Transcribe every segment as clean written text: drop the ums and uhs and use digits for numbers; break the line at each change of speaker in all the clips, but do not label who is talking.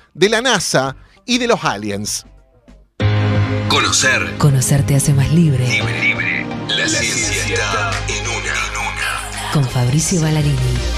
de la NASA y de los aliens.
Conocer te hace más libre.
Libre. La ciencia está en una.
Con Fabricio Ballarini.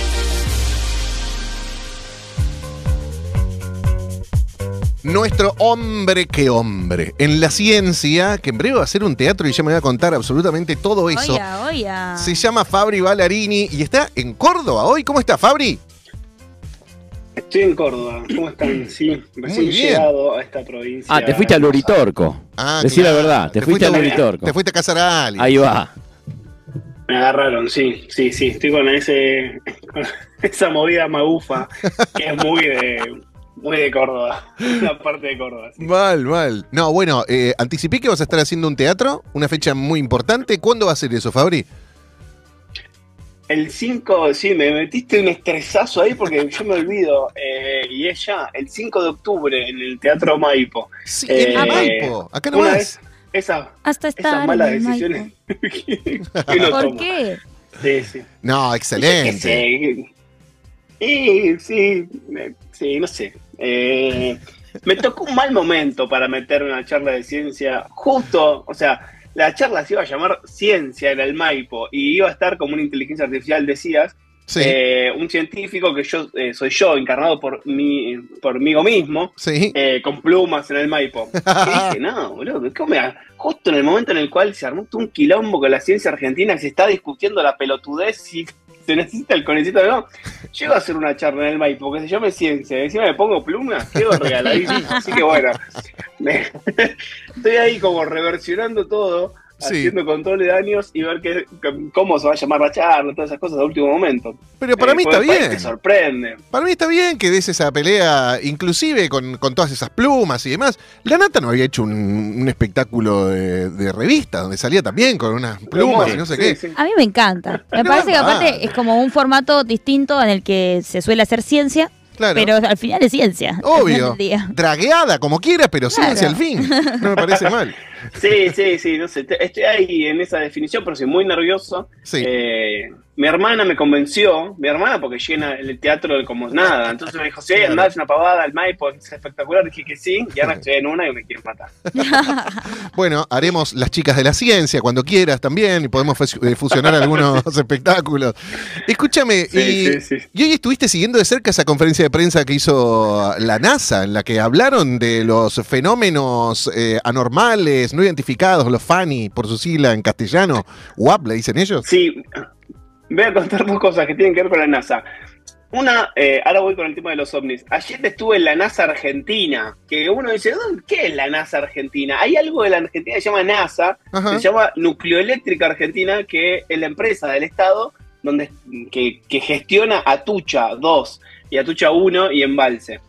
Nuestro hombre que hombre en la ciencia, que en breve va a ser un teatro y ya me va a contar absolutamente todo eso.
Oya.
Se llama Fabri Ballarini y está en Córdoba hoy. ¿Cómo está, Fabri?
Estoy en Córdoba. ¿Cómo están? Sí, recién llegado a esta provincia.
Ah, te fuiste al Uritorco. Decí la verdad, te fuiste al Uritorco.
Te fuiste a casar a alguien.
Ahí va.
Me agarraron, sí. Estoy con esa movida magufa que es muy de Córdoba, la parte de Córdoba. Sí.
Mal. No, bueno, anticipé que vas a estar haciendo un teatro, una fecha muy importante. ¿Cuándo va a ser eso, Fabri?
El 5, sí, me metiste un estresazo ahí porque yo me olvido. Y es ya, el 5 de octubre en el Teatro Maipo.
Sí, en Maipo, acá nomás.
Esas malas decisiones que uno
¿Por
toma.
qué?
Sí.
No, excelente.
Sí, no sé. Me tocó un mal momento para meter una charla de ciencia. Justo, o sea, la charla se iba a llamar Ciencia en el Maipo y iba a estar como una inteligencia artificial, decías.
Sí.
Un científico que soy yo, encarnado por mí mismo,
Sí.
con plumas en el Maipo. Y dije, no, boludo, justo en el momento en el cual se armó todo un quilombo con la ciencia argentina, que se está discutiendo la pelotudez si se necesita el conejito o no, llego a hacer una charla en el Maipo que se llame Ciencia, y encima me pongo plumas, quedo regaladísimo. Así que bueno, estoy ahí como reversionando todo,
Sí.
haciendo control de daños y ver cómo se va a llamar la charla, todas esas cosas a último momento.
Pero para mí está
porque
bien.
te sorprende.
Para mí está bien que des esa pelea, inclusive con todas esas plumas y demás. La Nata no había hecho un espectáculo de revista donde salía también con unas plumas y no sé qué.
Sí.
A mí me encanta. Me parece que aparte es como un formato distinto en el que se suele hacer ciencia,
Claro.
pero al final es ciencia. al
Obvio.
final del día.
Dragueada, como quieras, pero ciencia al fin. No me parece mal.
Sí, no sé, estoy ahí en esa definición, pero soy muy nervioso.
Sí.
Mi hermana me convenció, porque llena el teatro como nada, entonces me dijo, sí, andá, es una pavada, el Maipo es espectacular, dije que sí, y ahora estoy en una y me quieren matar.
Bueno, haremos Las Chicas de la Ciencia cuando quieras también y podemos fusionar algunos espectáculos. Escúchame,
Sí.
y hoy estuviste siguiendo de cerca esa conferencia de prensa que hizo la NASA, en la que hablaron de los fenómenos anormales, no identificados, los FANI, por su sigla en castellano, UAP, le dicen ellos.
Sí, voy a contar dos cosas que tienen que ver con la NASA. Una, ahora voy con el tema de los ovnis. Ayer estuve en la NASA Argentina, que uno dice, ¿qué es la NASA Argentina? Hay algo de la Argentina que se llama NASA,
Ajá.
que se llama Nucleoeléctrica Argentina, que es la empresa del Estado que gestiona Atucha 2 y Atucha 1 y Embalse.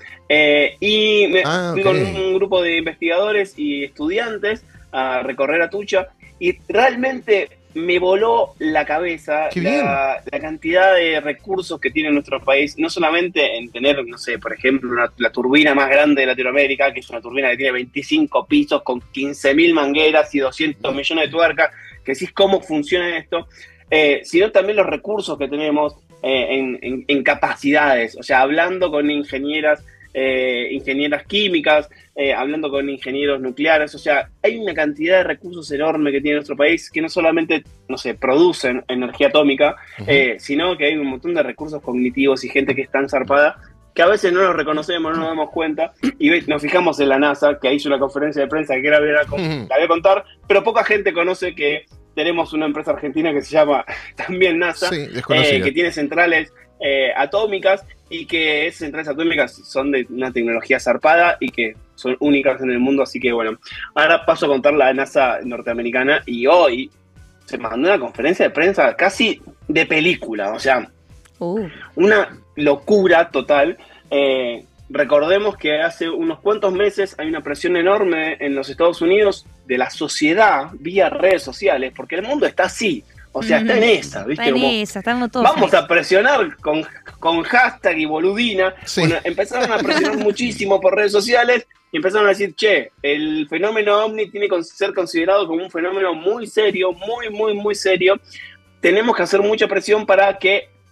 Fui con un grupo de investigadores y estudiantes a recorrer Atucha y realmente me voló la cabeza la cantidad de recursos que tiene nuestro país, no solamente en tener, no sé, por ejemplo, la turbina más grande de Latinoamérica, que es una turbina que tiene 25 pisos con 15.000 mangueras y 200 millones de tuercas, que decís cómo funciona esto, sino también los recursos que tenemos en capacidades, o sea, hablando con ingenieras químicas, hablando con ingenieros nucleares, o sea, hay una cantidad de recursos enorme que tiene nuestro país que no solamente, no sé, producen energía atómica, sino que hay un montón de recursos cognitivos y gente que es tan zarpada que a veces no nos reconocemos, no nos damos cuenta, y nos fijamos en la NASA, que hizo una conferencia de prensa que la voy a contar, pero poca gente conoce que tenemos una empresa argentina que se llama también NASA, que tiene centrales atómicas, y que esas centrales atómicas son de una tecnología zarpada y que son únicas en el mundo, así que bueno, ahora paso a contar la NASA norteamericana, y hoy se mandó una conferencia de prensa casi de película, o sea, una locura total. Recordemos que hace unos cuantos meses hay una presión enorme en los Estados Unidos de la sociedad vía redes sociales, porque el mundo está así. O sea, está en esa, ¿viste?
Está en esa, estamos todos.
Vamos a presionar con hashtag y boludina.
Sí.
Bueno, empezaron a presionar muchísimo por redes sociales y empezaron a decir, che, el fenómeno ovni tiene que ser considerado como un fenómeno muy serio, muy serio. Tenemos que hacer mucha presión para que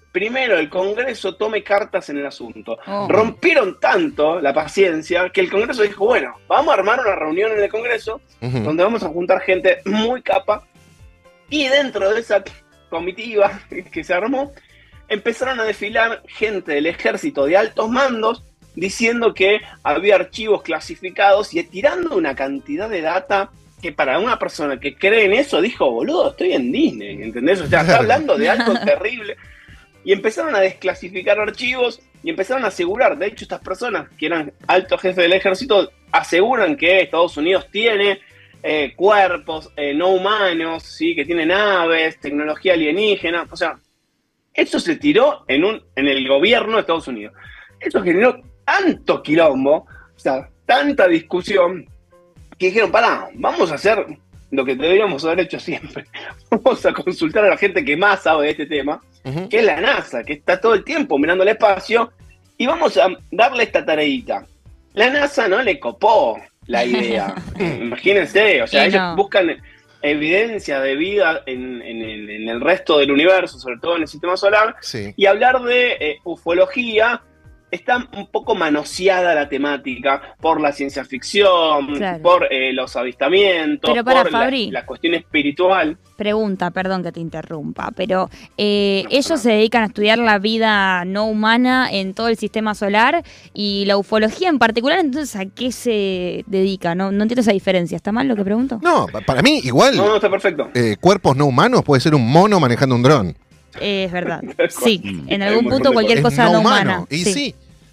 primero el Congreso tome cartas en el asunto. Rompieron tanto la paciencia que el Congreso dijo, bueno, vamos a armar una reunión en el Congreso donde vamos a juntar gente muy capa, y dentro de esa comitiva que se armó, empezaron a desfilar gente del ejército de altos mandos diciendo que había archivos clasificados y tirando una cantidad de data que para una persona que cree en eso dijo, boludo, estoy en Disney, ¿entendés? O sea, está hablando de algo terrible. Y empezaron a desclasificar archivos y empezaron a asegurar, de hecho estas personas que eran altos jefes del ejército aseguran que Estados Unidos tiene cuerpos no humanos, ¿sí? Que tiene naves, tecnología alienígena, o sea, eso se tiró en el gobierno de Estados Unidos. Eso generó tanto quilombo, o sea, tanta discusión, que dijeron, pará, vamos a hacer lo que deberíamos haber hecho siempre. Vamos a consultar a la gente que más sabe de este tema, que es la NASA, que está todo el tiempo mirando el espacio, y vamos a darle esta tareita. La NASA no le copó la idea. Imagínense, o sea, ellos buscan evidencia de vida en el resto del universo, sobre todo en el sistema solar, y hablar de ufología está un poco manoseada la temática por la ciencia ficción, por los avistamientos, pero por Fabri, la cuestión espiritual.
Pregunta, perdón que te interrumpa, pero ellos se dedican a estudiar la vida no humana en todo el sistema solar y la ufología en particular, entonces ¿a qué se dedica? No entiendo esa diferencia, ¿está mal lo que pregunto?
No, para mí igual.
No, está perfecto.
Cuerpos no humanos puede ser un mono manejando un dron.
Es verdad, sí, en algún punto cualquier cosa no humana.
Y sí.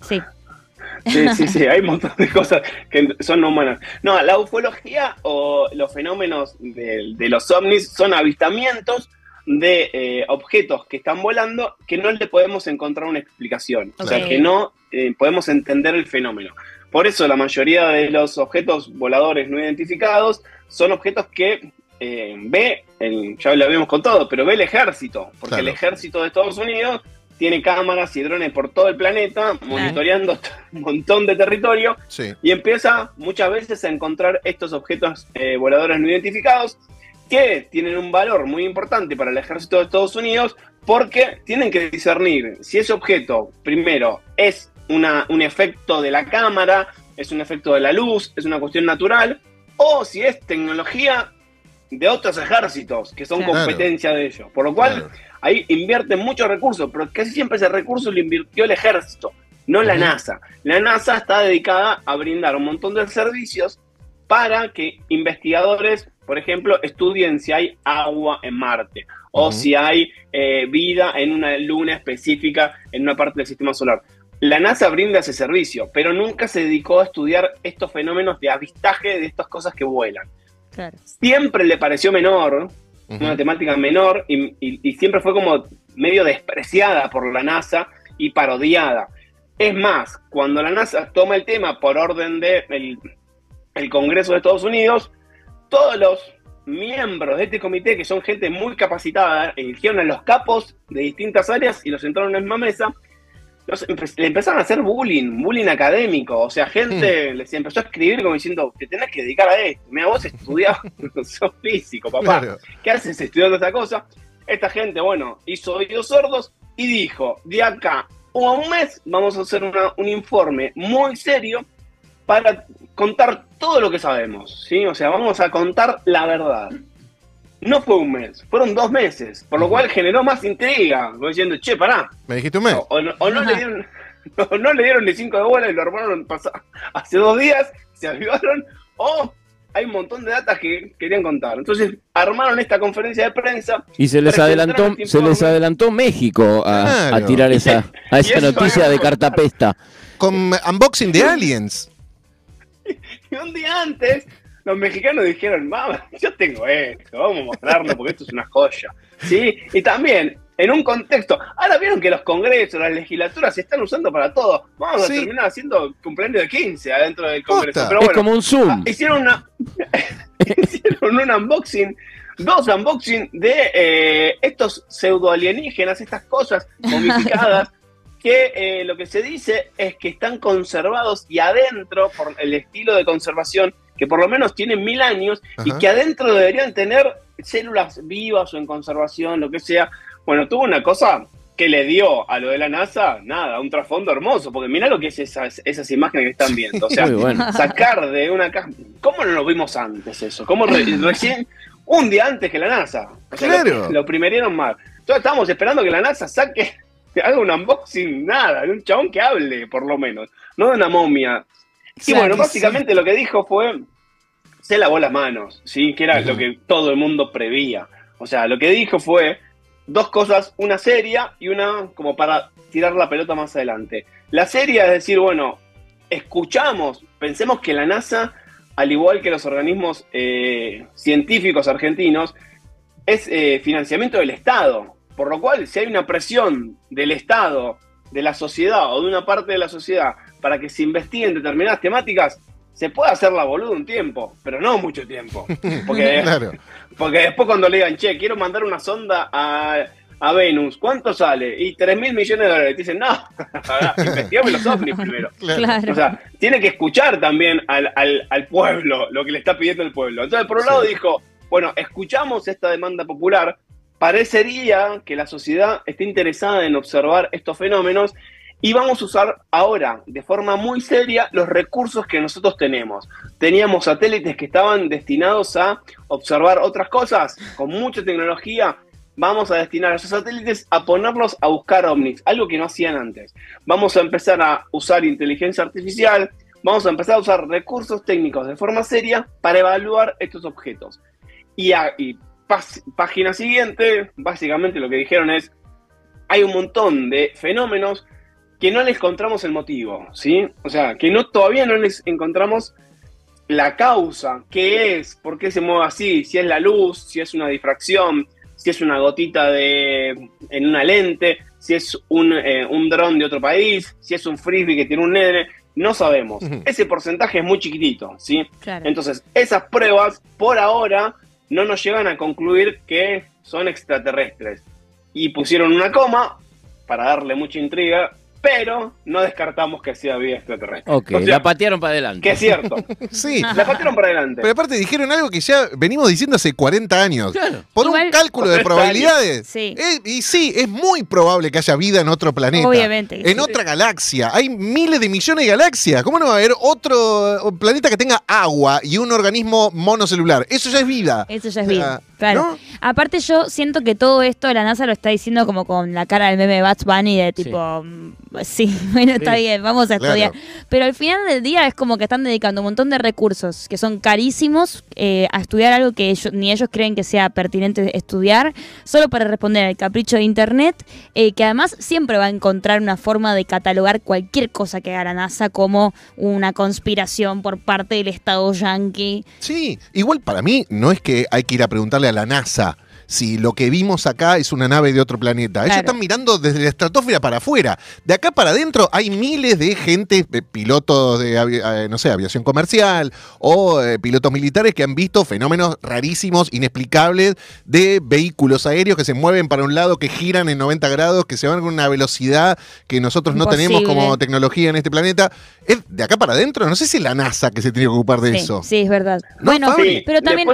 Sí, hay un montón de cosas que son no humanas. No, la ufología o los fenómenos de los ovnis son avistamientos de objetos que están volando que no le podemos encontrar una explicación. O sea, que no podemos entender el fenómeno. Por eso la mayoría de los objetos voladores no identificados son objetos que ya lo habíamos contado, pero ve el ejército, porque el ejército de Estados Unidos tiene cámaras y drones por todo el planeta, monitoreando un montón de territorio, y empieza muchas veces a encontrar estos objetos voladores no identificados que tienen un valor muy importante para el ejército de Estados Unidos, porque tienen que discernir si ese objeto, primero, es un efecto de la cámara, es un efecto de la luz, es una cuestión natural, o si es tecnología de otros ejércitos que son competencia de ellos. Por lo cual, ahí invierten muchos recursos, pero casi siempre ese recurso lo invirtió el ejército, no la NASA. La NASA está dedicada a brindar un montón de servicios para que investigadores, por ejemplo, estudien si hay agua en Marte o si hay vida en una luna específica en una parte del sistema solar. La NASA brinda ese servicio, pero nunca se dedicó a estudiar estos fenómenos de avistaje de estas cosas que vuelan. Siempre le pareció menor, una temática menor, y siempre fue como medio despreciada por la NASA y parodiada. Es más, cuando la NASA toma el tema por orden del Congreso de Estados Unidos, todos los miembros de este comité, que son gente muy capacitada, eligieron a los capos de distintas áreas y los sentaron en la misma mesa. Le empezaron a hacer bullying académico, o sea, gente les empezó a escribir como diciendo, te tenés que dedicar a esto, mira, vos estudiás, sos físico, papá, ¿qué haces estudiando esta cosa? Esta gente, bueno, hizo oídos sordos y dijo, de acá a un mes vamos a hacer un informe muy serio para contar todo lo que sabemos, ¿sí? O sea, vamos a contar la verdad. No fue un mes, fueron 2 meses, por lo cual generó más intriga, diciendo, che, pará.
¿Me dijiste un mes?
O no le dieron ni 5 de bola y lo armaron hace 2 días, se avivaron, o hay un montón de datas que querían contar. Entonces armaron esta conferencia de prensa.
Y se les adelantó México a tirar esa noticia de cartapesta.
Con unboxing de aliens.
Y un día antes, los mexicanos dijeron, vamos, yo tengo esto, vamos a mostrarlo porque esto es una joya. ¿Sí? Y también, en un contexto, ahora vieron que los congresos, las legislaturas se están usando para todo. Vamos a terminar haciendo cumpleaños de 15 adentro del congreso. Pero bueno,
es como un Zoom.
Hicieron un unboxing, 2 unboxing de estos pseudo alienígenas, estas cosas momificadas, que lo que se dice es que están conservados y adentro, por el estilo de conservación, que por lo menos tienen 1000 años, y que adentro deberían tener células vivas o en conservación, lo que sea. Bueno, tuvo una cosa ¿qué le dio a lo de la NASA? Nada, un trasfondo hermoso, porque mirá lo que es esas imágenes que están viendo. O sea, sacar de una caja... ¿Cómo no lo vimos antes eso? ¿Cómo recién, un día antes que la NASA? O sea,
claro.
Lo primerieron mal. Entonces estábamos esperando que la NASA haga un unboxing, nada, de un chabón que hable, por lo menos, no de una momia. Y bueno, básicamente lo que dijo fue... Se lavó las manos, ¿sí? Que era lo que todo el mundo preveía. O sea, lo que dijo fue dos cosas, una seria y una como para tirar la pelota más adelante. La seria es decir, bueno, pensemos que la NASA, al igual que los organismos científicos argentinos, es financiamiento del Estado. Por lo cual, si hay una presión del Estado, de la sociedad o de una parte de la sociedad para que se investiguen determinadas temáticas, se puede hacer la boluda un tiempo, pero no mucho tiempo. Porque, claro. Porque después cuando le digan, che, quiero mandar una sonda a Venus, ¿cuánto sale? Y $3.000 millones. Te dicen, no, investigame los ovnis primero.
Claro.
O sea, tiene que escuchar también al pueblo, lo que le está pidiendo el pueblo. Entonces, por un lado dijo, bueno, escuchamos esta demanda popular, parecería que la sociedad esté interesada en observar estos fenómenos, y vamos a usar ahora, de forma muy seria, los recursos que nosotros tenemos. Teníamos satélites que estaban destinados a observar otras cosas, con mucha tecnología. Vamos a destinar a esos satélites a ponerlos a buscar ovnis, algo que no hacían antes. Vamos a empezar a usar inteligencia artificial, vamos a empezar a usar recursos técnicos de forma seria para evaluar estos objetos. Y página siguiente, básicamente lo que dijeron es, hay un montón de fenómenos que no les encontramos el motivo, ¿sí? O sea, que todavía no les encontramos la causa, qué es, por qué se mueve así, si es la luz, si es una difracción, si es una gotita en una lente, si es un dron de otro país, si es un frisbee que tiene un nene, no sabemos. Ese porcentaje es muy chiquitito, ¿sí? Claro. Entonces, esas pruebas, por ahora, no nos llegan a concluir que son extraterrestres. Y pusieron una coma, para darle mucha intriga, pero no descartamos que sea vida extraterrestre.
Ok, o sea, la patearon para adelante.
Que es cierto.
Sí.
La patearon para adelante.
Pero aparte dijeron algo que ya venimos diciendo hace 40 años. Claro. Por un cálculo de probabilidades.
Sí.
Y sí, es muy probable que haya vida en otro planeta.
Obviamente.
En otra galaxia. Hay miles de millones de galaxias. ¿Cómo no va a haber otro planeta que tenga agua y un organismo monocelular? Eso ya es vida.
Eso ya es vida. Claro. ¿No? Aparte yo siento que todo esto la NASA lo está diciendo como con la cara del meme de Bugs Bunny de tipo, sí, bueno, está bien, vamos a estudiar. Pero al final del día es como que están dedicando un montón de recursos que son carísimos a estudiar algo que ni ellos creen que sea pertinente estudiar, solo para responder al capricho de Internet, que además siempre va a encontrar una forma de catalogar cualquier cosa que haga la NASA como una conspiración por parte del Estado yanqui.
Sí, igual para mí no es que hay que ir a preguntarle a la NASA si lo que vimos acá es una nave de otro planeta. Ellos están mirando desde la estratosfera para afuera. De acá para adentro hay miles de gente, pilotos de aviación comercial o pilotos militares que han visto fenómenos rarísimos, inexplicables de vehículos aéreos que se mueven para un lado, que giran en 90 grados, que se van con una velocidad que nosotros no tenemos como tecnología en este planeta. Es de acá para adentro. No sé si es la NASA que se tiene que ocupar de eso.
Sí, es verdad.
¿No,
bueno,
Fabri?
Pero también...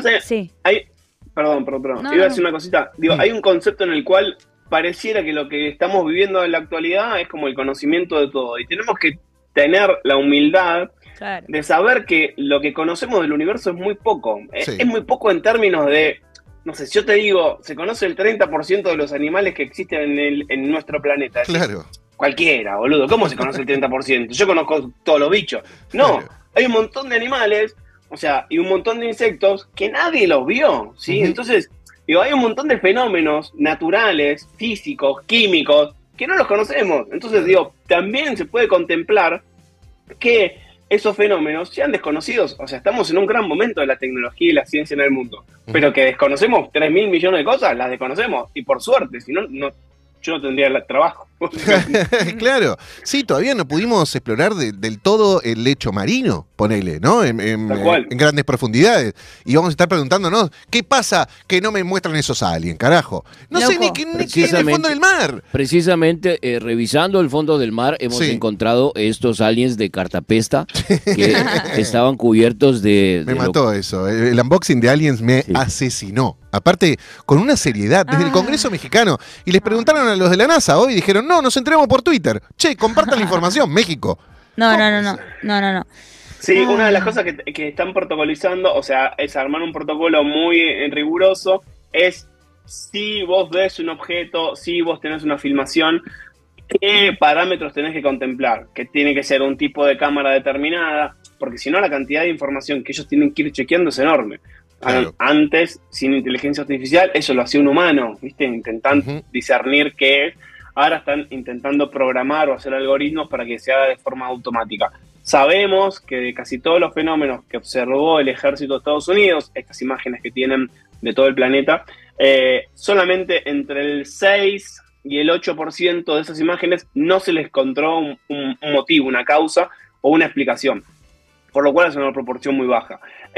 Perdón. Iba a decir una cosita. Digo, hay un concepto en el cual pareciera que lo que estamos viviendo en la actualidad es como el conocimiento de todo. Y tenemos que tener la humildad de saber que lo que conocemos del universo es muy poco. Sí. Es muy poco en términos de, no sé, si yo te digo, se conoce el 30% de los animales que existen en nuestro planeta.
Claro.
Cualquiera, boludo. ¿Cómo se conoce el 30%? Yo conozco todos los bichos. No, hay un montón de animales. O sea, y un montón de insectos que nadie los vio, ¿sí? Entonces, digo, hay un montón de fenómenos naturales, físicos, químicos, que no los conocemos. Entonces, digo, también se puede contemplar que esos fenómenos sean desconocidos. O sea, estamos en un gran momento de la tecnología y la ciencia en el mundo. Pero que desconocemos 3.000 millones de cosas, las desconocemos. Y por suerte, si no, yo no tendría el trabajo.
Claro, sí, todavía no pudimos explorar del todo el lecho marino, ponele, ¿no? En grandes profundidades. Y vamos a estar preguntándonos, ¿qué pasa que no me muestran esos aliens, carajo? No sé ni qué es el fondo del mar.
Precisamente, revisando el fondo del mar, hemos encontrado estos aliens de cartapesta que estaban cubiertos de...
Me mató eso. El unboxing de aliens me asesinó. Aparte, con una seriedad, desde el Congreso mexicano. Y les preguntaron a los de la NASA hoy, dijeron, no, nos enteramos por Twitter. Che, compartan la información, México.
No.
Sí, una de las cosas que están protocolizando, o sea, es armar un protocolo muy riguroso, es si vos ves un objeto, si vos tenés una filmación, ¿qué parámetros tenés que contemplar? Que tiene que ser un tipo de cámara determinada, porque si no la cantidad de información que ellos tienen que ir chequeando es enorme. Claro. Antes, sin inteligencia artificial, eso lo hacía un humano, ¿viste? Intentando discernir qué es. Ahora están intentando programar o hacer algoritmos para que se haga de forma automática. Sabemos que de casi todos los fenómenos que observó el ejército de Estados Unidos, estas imágenes que tienen de todo el planeta, solamente entre el 6 y el 8% de esas imágenes no se les encontró un motivo, una causa o una explicación. Por lo cual es una proporción muy baja.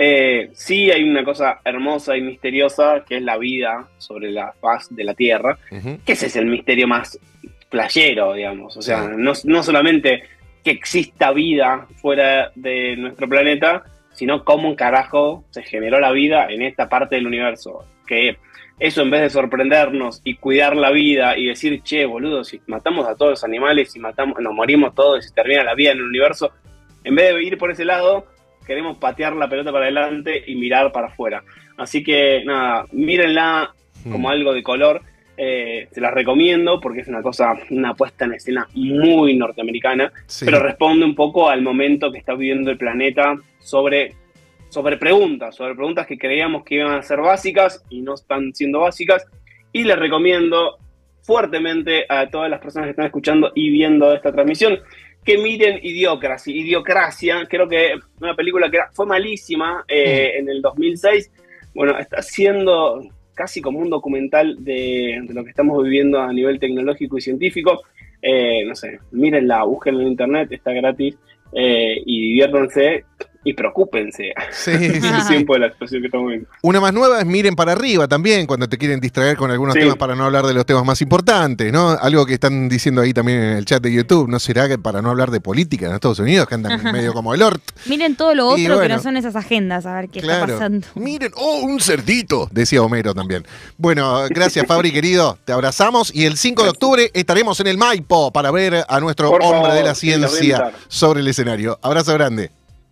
Sí hay una cosa hermosa y misteriosa, que es la vida sobre la faz de la Tierra, que ese es el misterio más playero, digamos. O sea, no solamente que exista vida fuera de nuestro planeta, sino cómo un carajo se generó la vida en esta parte del universo. Que eso, en vez de sorprendernos y cuidar la vida y decir, che, boludo, si matamos a todos los animales, si nos morimos todos y se termina la vida en el universo, en vez de ir por ese lado, queremos patear la pelota para adelante y mirar para afuera. Así que, nada, mírenla como algo de color. Se las recomiendo porque es una puesta en escena muy norteamericana, pero responde un poco al momento que está viviendo el planeta sobre preguntas que creíamos que iban a ser básicas y no están siendo básicas. Y les recomiendo fuertemente a todas las personas que están escuchando y viendo esta transmisión que miren Idiocracia, creo que una película que fue malísima en el 2006, bueno, está siendo casi como un documental de lo que estamos viviendo a nivel tecnológico y científico. No sé, mírenla, búsquenla en internet, está gratis, y diviértanse y preocúpense.
Sí.
El tiempo de la situación que estamos viendo.
Una más nueva es miren para arriba también, cuando te quieren distraer con algunos temas para no hablar de los temas más importantes, ¿no? Algo que están diciendo ahí también en el chat de YouTube, ¿no será que para no hablar de política en Estados Unidos, que andan medio como el ORT?
Miren todo lo otro que no son esas agendas, a ver qué está pasando.
Miren, un cerdito, decía Homero también. Bueno, gracias Fabri, querido, te abrazamos y el 5 de octubre estaremos en el Maipo para ver a nuestro hombre de la ciencia sobre el escenario. Abrazo grande.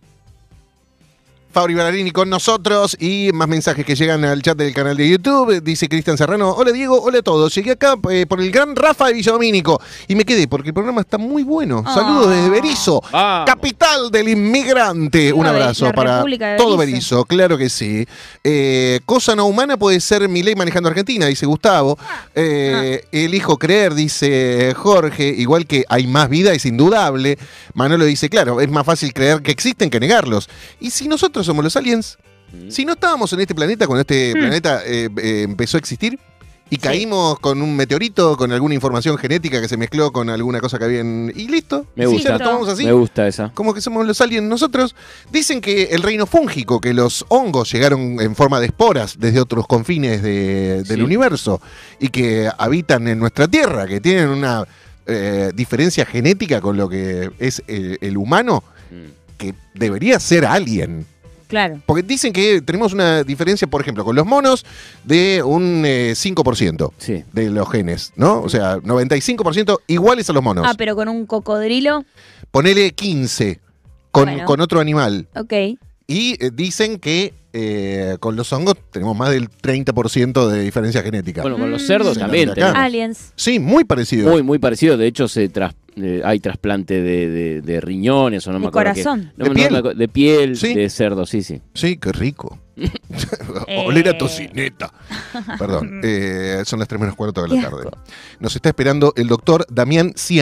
Fabri Ballarini con nosotros y más mensajes que llegan al chat del canal de YouTube. Dice Cristian Serrano, hola Diego, hola a todos. Llegué acá por el gran Rafa de Villadomínico y me quedé porque el programa está muy bueno. Saludos desde Berizo, capital del inmigrante. Un abrazo para todo Berizo, claro que sí. Cosa no humana puede ser Milei manejando Argentina, dice Gustavo. Elijo creer, dice Jorge, igual que hay más vida, es indudable. Manolo dice, claro, es más fácil creer que existen que negarlos. Y si nosotros somos los aliens, si no estábamos en este planeta cuando este planeta empezó a existir y caímos con un meteorito, con alguna información genética que se mezcló con alguna cosa que había y listo.
Me gusta,
así.
Me gusta esa.
Como que somos los aliens nosotros. Dicen que el reino fúngico, que los hongos llegaron en forma de esporas desde otros confines del universo y que habitan en nuestra Tierra, que tienen una diferencia genética con lo que es el humano, que debería ser alien.
Claro.
Porque dicen que tenemos una diferencia, por ejemplo, con los monos de un 5% de los genes, ¿no? O sea, 95% iguales a los monos.
Pero con un cocodrilo.
Ponele 15 con otro animal.
Ok.
Y dicen que con los hongos tenemos más del 30% de diferencia genética.
Bueno, con los cerdos también.
Aliens.
Sí, muy parecido.
Muy parecido. De hecho, hay trasplante de riñones o no me acuerdo.
Corazón.
De piel, de cerdo, sí.
Sí, qué rico. Oler a tocineta. Perdón, son las 3:45 de la tarde. Nos está esperando el doctor Damián Ciano.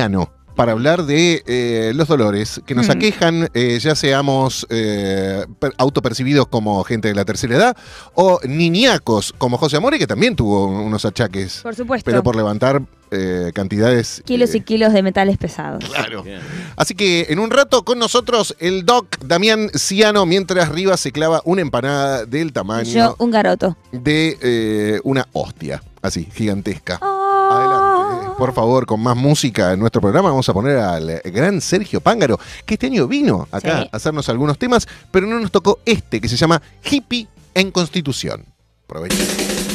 para hablar de los dolores que nos aquejan, ya seamos autopercibidos como gente de la tercera edad o niñacos como José Amore, que también tuvo unos achaques.
Por supuesto.
Pero por levantar cantidades...
Kilos y kilos de metales pesados.
Claro. Así que en un rato con nosotros el doc Damián Ciano, mientras Rivas se clava una empanada del tamaño...
Yo un garoto.
De una hostia, así, gigantesca. Adelante, por favor, con más música en nuestro programa. Vamos a poner al gran Sergio Pángaro, que este año vino acá a hacernos algunos temas, pero no nos tocó este, que se llama Hippie en Constitución. Aprovechen.